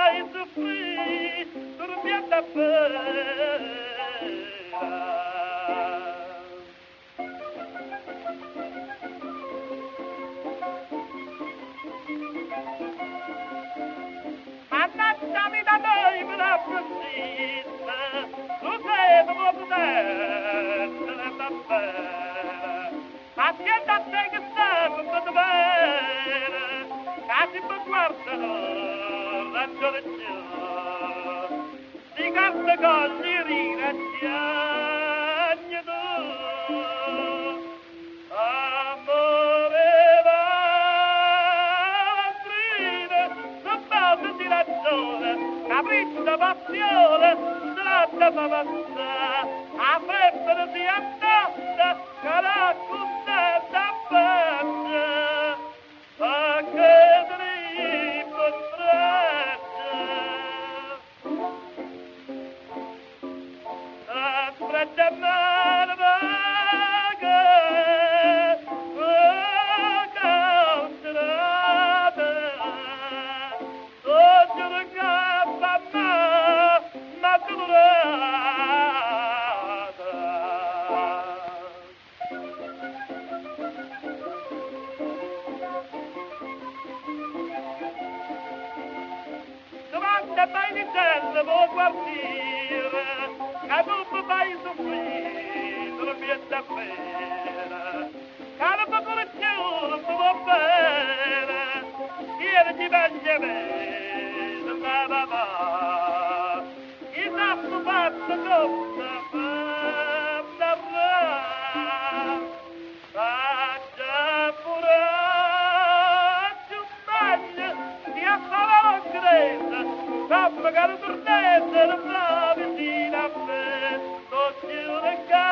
vai soffrire per via da Mannaggiami da noi per la francese, tu sei proprio potente da bene. Azienda a te che sta tutto bene, casi per guardano, ragione c'è. Di carte cogli rinacciagni tu, amore va, stride, non basta di ragione, capriccio, passione, strada ma basta, a femmina si andata, che la contenta faccia, a che dritto stretta. Stretta mano vaga, cautelata, oggi non cappa ma durata. Davanti a mai di tenda può guardire, che tu vai soffrire, non mi è da bene, che non può più, non può bene, ieri ti veglia bene, ma va, il nostro fatto cosa fa, faccia pure più meglio, ti affara la creta, sappa che la tornetta non va vicino a me, non ci